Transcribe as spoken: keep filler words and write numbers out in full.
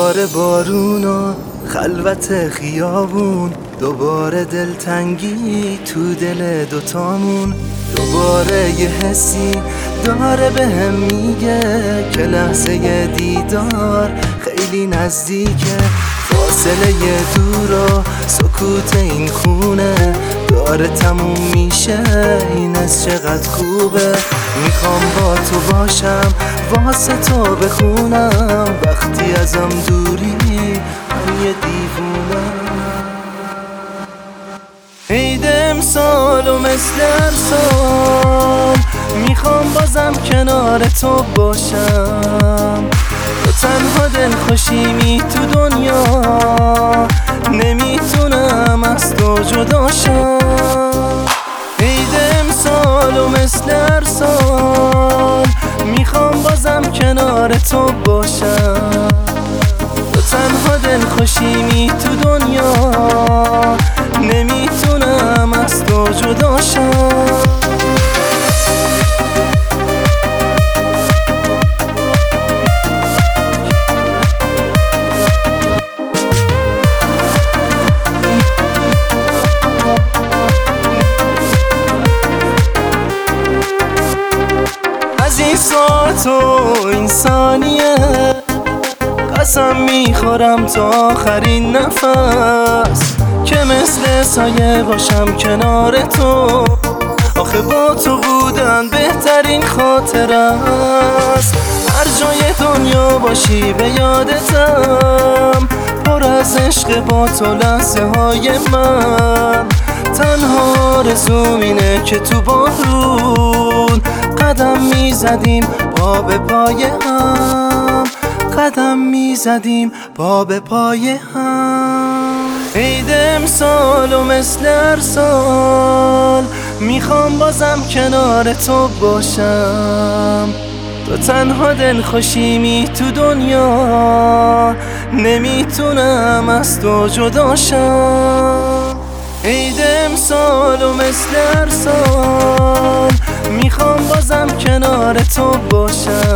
دوباره بارونا خلوت خیابون، دوباره دلتنگی تو دل دوتامون، دوباره یه حسی داره به هم میگه که لحظه دیدار خیلی نزدیکه. فاصله دور و سکوت این خونه داره تموم میشه، این از چقدر خوبه. میخوام با تو باشم، واسه تو بخونم، وقتی ازم دوری من یه دیوونم. عید امسال و مثل ارسال میخوام بازم کنار تو باشم، تو تنها دلخوشیمی تو دنیا، نمیتونم از تو جداشم. عید امسال و مثل ارسال میخوام بازم کنار تو باشم، تو تنها دلخوشیمی تو دنیا، نمیتونم از تو جداشم. از این ساعت و این ثانیه قسم میخورم تا آخرین نفس که مثل سایه باشم کنار تو. آخه با تو بودن بهترین خاطر است، هر جای دنیا باشی به یادتم، پر از عشق با تو لحظه های من. تنها آرزوم اینه که تو بارون قدم میزدیم پا به پای هم، قدم میزدیم پا به پای هم. عید امسال و مثل ارسال میخوام بازم کنار تو باشم، تو تنها دلخوشیمی تو دنیا، نمیتونم از تو جداشم. عید امسال و مثل ارسال میخوام بازم کنار تو باشم،